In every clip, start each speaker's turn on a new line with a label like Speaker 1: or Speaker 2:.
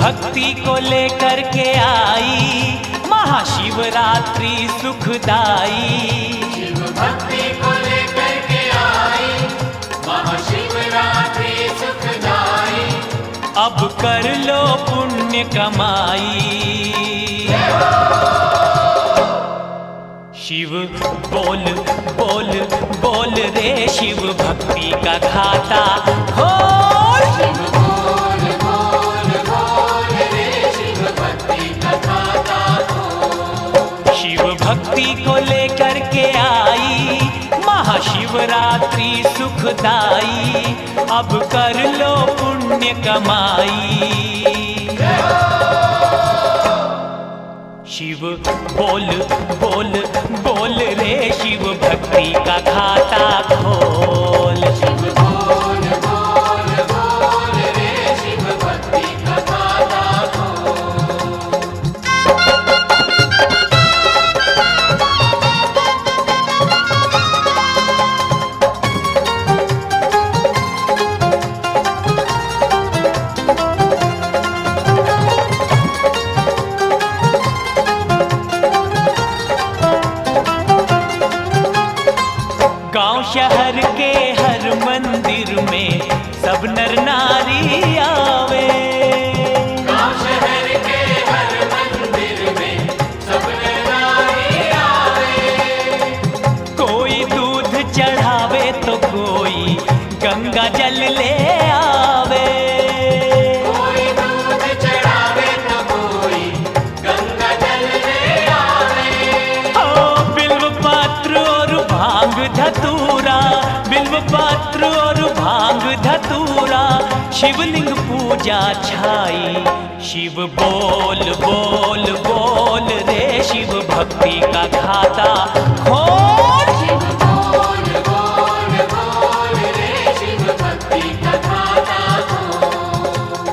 Speaker 1: भक्ति को लेकर के आई, महाशिवरात्रि सुखदाई।
Speaker 2: शिव भक्ति को लेकर के आई, महाशिवरात्रि सुखदाई।
Speaker 1: अब कर लो पुण्य कमाई। शिव बोल बोल बोल रे, शिव भक्ति का खाता खोल।
Speaker 2: शिव बोल बोल बोल रे, शिव भक्ति का खाता खोल।
Speaker 1: शिव भक्ति को लेकर के आई, महाशिवरात्रि सुखदाई। अब कर लो पुण्य कमाई। शिव बोल बोल बोल रे, शिव भक्ति का खाता खोल।
Speaker 2: शिव बोल बोल बोल रे, शिव भक्ति का खाता खोल।
Speaker 1: गांव शहर के हर मंदिर में सब नर नारी आवे।
Speaker 2: गांव शहर के हर मंदिर में सब नर नारी आवे।
Speaker 1: कोई दूध चढ़ावे तो कोई गंगा जल ले आवे।
Speaker 2: कोई दूध चढ़ावे तो कोई गंगा जल ले आवे।
Speaker 1: ओ बिल्व पत्र और भांग धतूरा, बिल्व पत्र और भांग धतूरा, शिवलिंग पूजा छाई। शिव बोल बोल बोल रे, शिव भक्ति का खाता खोल।
Speaker 2: शिव बोल बोल बोल रे, शिव भक्ति का खाता खोल।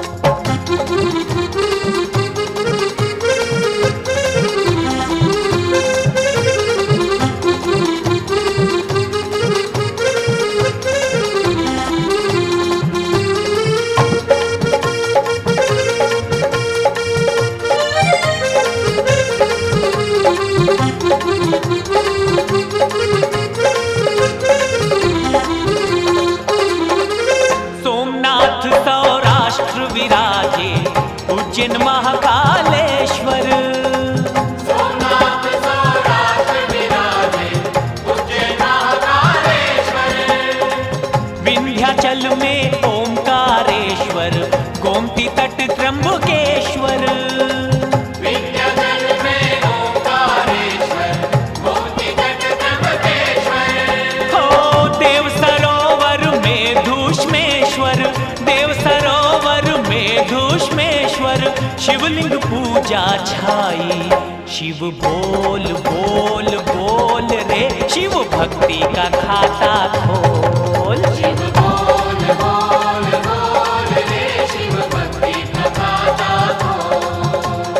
Speaker 1: सोमनाथ सौराष्ट्र विराजे, उज्जैन महाकालेश्वर।
Speaker 2: सोमनाथ सौराष्ट्र विराजे, उज्जैन महाकालेश्वर।
Speaker 1: विंध्याचल में ओंकारेश्वर, गोमती तट त्र्यंबकेश्वर।
Speaker 2: विंध्याचल में ओंकारेश्वर, गोमती तट त्र्यंबकेश्वर।
Speaker 1: हो देव सरोवर में धूष्मेश्वर, देव सरोवर में धूष्मेश्वर, शिवलिंग पूजा छाई। शिव बोल बोल बोल रे, शिव भक्ति का खाता खोल।
Speaker 2: शिव बोल बोल बोल रे, शिव भक्ति का खाता खोल।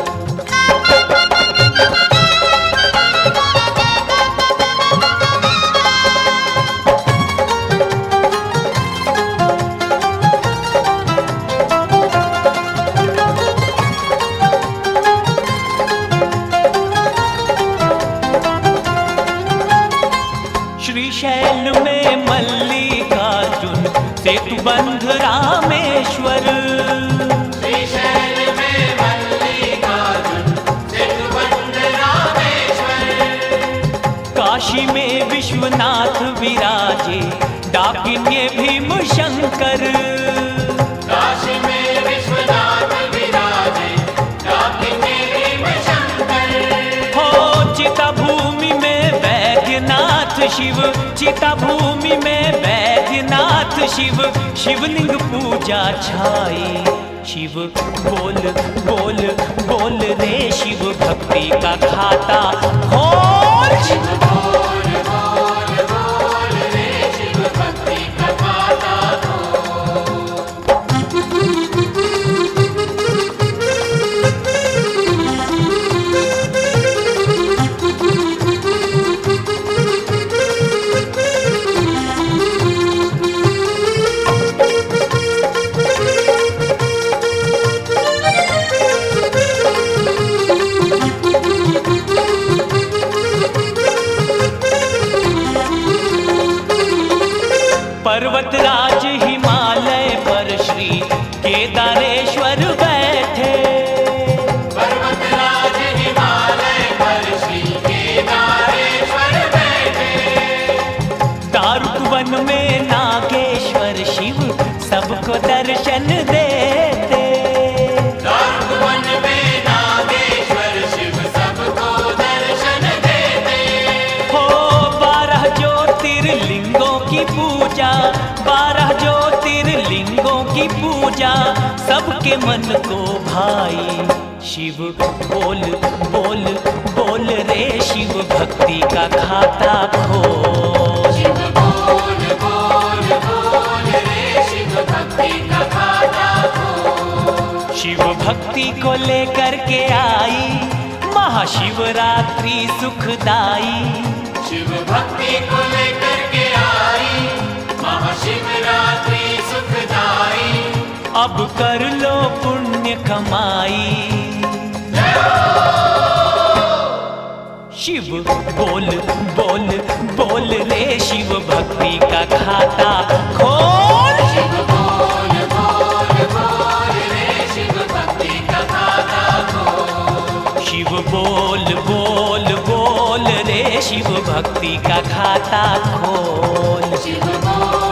Speaker 1: श्रीशैल में मल्लिकार्जुन, सेतुबंध रामेश्वर।
Speaker 2: श्रीशैल में मल्लिकार्जुन, सेतुबंध रामेश्वर।
Speaker 1: काशी में विश्वनाथ विराजे, डाकिन्य भीम शंकर।
Speaker 2: काशी में विश्वनाथ विराजे, डाकिन्य भीम शंकर।
Speaker 1: हो चिता भूमि में वैद्यनाथ शिव, चिता भूमि में वैद्यनाथ शिव, शिवलिंग पूजा छाई। शिव बोल बोल बोल रे, शिव भक्ति का खाता खोल।
Speaker 2: शिव बोल बोल बोल रे, शिव भक्ति का खाता खोल।
Speaker 1: पर्वतराज हिमालय पर श्री केदारेश्वर बैठे।
Speaker 2: पर्वतराज हिमालय पर श्री केदारेश्वर बैठे।
Speaker 1: दारुक वन में नागेश्वर शिव सबको दर्शन देते।
Speaker 2: दारुक वन में नागेश्वर शिव सबको दर्शन देते।
Speaker 1: हो 12 ज्योतिर्लिंगों की पूजा, 12 ज्योतिर्लिंगों की पूजा सबके मन को भाई। शिव बोल बोल बोल रे शिव भक्ति का खाता खोल।
Speaker 2: शिव बोल बोल बोल रे शिव भक्ति का खाता खोल।
Speaker 1: शिव भक्ति को लेकर के आई महाशिवरात्रि सुखदाई।
Speaker 2: शिव भक्ति को लेकर के आई महाशिवरात्रि सुखदाई।
Speaker 1: अब कर लो पुण्य कमाई। शिव बोल बोल बोल रे शिव भक्ति का खाता खोल।
Speaker 2: शिव बोल बोल बोल रे शिव भक्ति का खाता खोल।
Speaker 1: शिव बोल बोल बोल रे शिव भक्ति का खाता खोल।
Speaker 2: शिव बोल